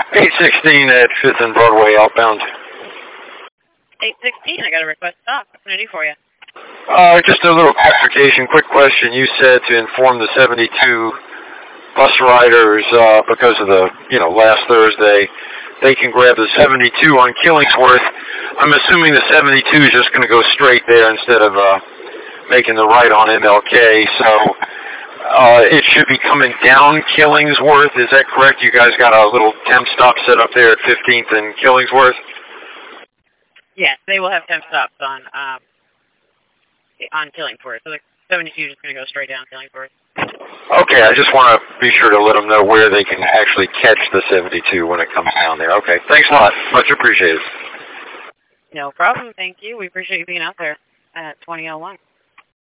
816 at 5th and Broadway outbound. 816, I got a request stop. What can I do for you? Just a little clarification, quick question. You said to inform the 72 bus riders because of the, last Thursday, they can grab the 72 on Killingsworth. I'm assuming the 72 is just going to go straight there instead of making the right on MLK. So it should be coming down Killingsworth. Is that correct? You guys got a little temp stop set up there at 15th and Killingsworth? Yes, they will have temp stops on Killingsworth. So the 72 is just going to go straight down Killingsworth. Okay, I just want to be sure to let them know where they can actually catch the 72 when it comes down there. Okay, thanks a lot. Much appreciated. No problem. Thank you. We appreciate you being out there at 2001.